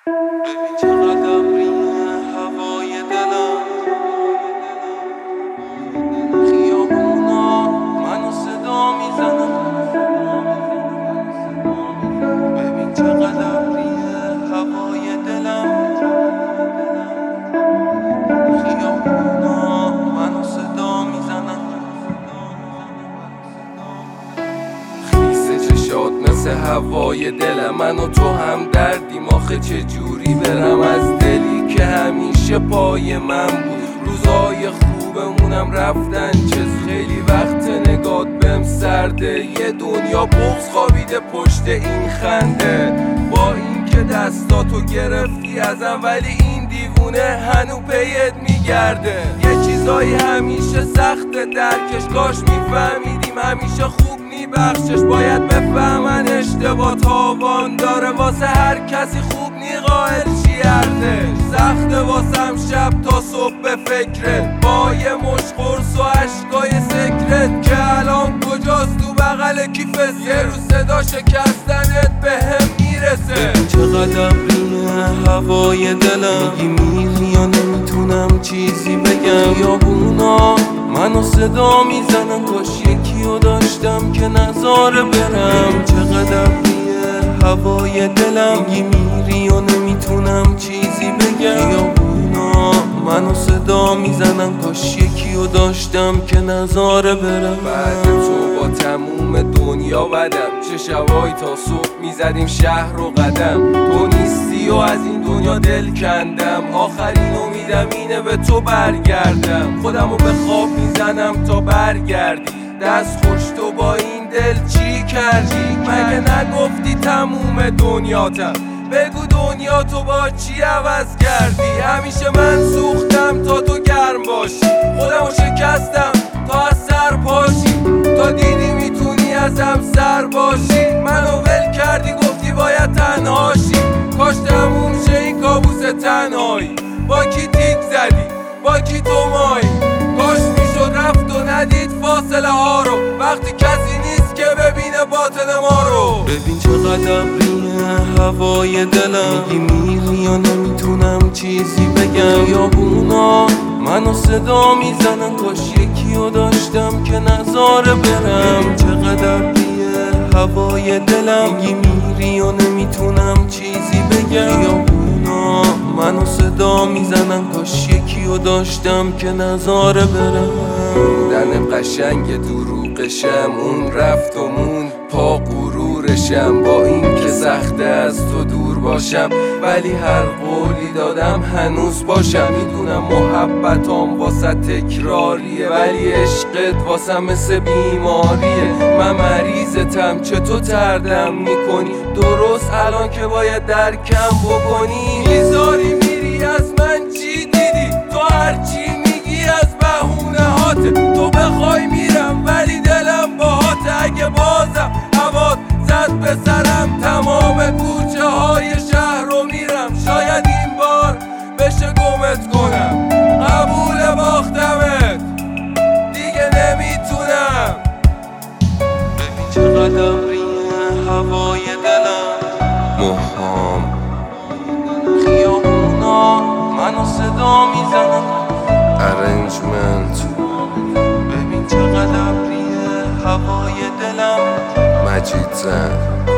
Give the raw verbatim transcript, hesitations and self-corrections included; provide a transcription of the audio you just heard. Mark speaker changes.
Speaker 1: ببین چقدر ابریه هوای دلم، خیابونا منو صدا میزنن. ببین چقدر ابریه هوای دلم، خیابونا منو صدا میزنن. خیسه چشات مثل هوای دلم، من و تو هم دردیم آخه چجوری برم از دلی که همیشه پای من بود. روزای خوبمونم رفتن چه خیلی وقت نگات بهم سرده، یه دنیا بغض خوابیده پشت این خنده. با این که دستاتو گرفتی ازم ولی این دیوونه هنو پیت میگرده. یه چیزایی همیشه سخت درکش، کاش میفهمیدیم همیشه خوب بخشش. باید بفهمن اشتباه تاوان داره، واسه هر کسی خوب نی قائل چی ارزش. سخته واسم شب تا صبح به فکرت، با یه مش قرص و عشقای سکرت که الان کجاست تو بغل کیفه. یه روز صدا شکستنت به هم میرسه. چقدر ابریه هوای دلم، میگی میری یا نمیتونم چیزی بگم. یابونا منو صدا میزنن، کاش یکیو داشتم که نذاره برم. چقدر ابریه هوای دلم، میگی میری و نمیتونم چیزی بگم. یابونا منو صدا میزنن، کاش یکیو داشتم که نذاره برم. بعد تو با تموم دنیا بدم، چه شبایی تا صبح میزدیم شهر و قدم. تو نیستی و از این دنیا دل کندم، آخرین امیدم اینه به تو برگردم. خودمو به خواب میزنم تا برگردی، دست خوش تو با این دل چی کردی؟ مگه نگفتی تموم دنیاتم؟ بگو دنیا تو با چی عوض کردی؟ همیشه من سوختم تا تو گرم باشی، خودمو شکستم تا از سر پاشی. تا دیدی میتونی ازم سر باشی، منو ول کردی گفتی باید تنهاشی. کاش تموم شه این کابوس تنهایی، با کی تیک زدی با کی تو مایی. کاش میشد رفت و ندید فاصله ها رو، وقتی کسی نیست که ببینه باطن ما رو. ببین چقدر ابریه هوای دلم، میگی میری یا نمیتونم چیزی بگم. یابونا منو صدا میزنن، کاش یکیو داشتم که نذاره برم. چقدر ابریه هوای دلم، میگی میری و نمیتونم چیزی بگم. یابونا منو صدا میزنن، کاش یکیو داشتم که نذاره برم. دن قشنگ دروغشم، اون رفت و مون پا غرورشم. با این که سخته از تو دور باشم، ولی هر قولی دادم هنوز باشم. میدونم محبتام واسه تکراریه، ولی عشقت واسه مثل بیماریه. من مریضتم چطور تردم میکنی، درست الان که باید درکم بکنی. میذاری میری از من چی دیدی؟ تو هرچی میگی از بهونه هاته. تو بخوای میرم ولی دلم باهاته. اگه بازم هوات زد به سرم، تمام کوچه های شهر رو میرم. شاید این بار بشه گمت کنم، قبول باختمت دیگه نمیتونم. ببین چقدر ابریه هوای دلم، موهام خیابونا منو صدا میزنن. ارنجمنت ببین چقدر ابریه هوای دلم. مجید زن